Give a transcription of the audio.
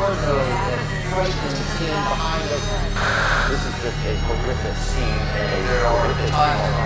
though, the frightening scene behind us. This is just a horrific scene and a horrific moment.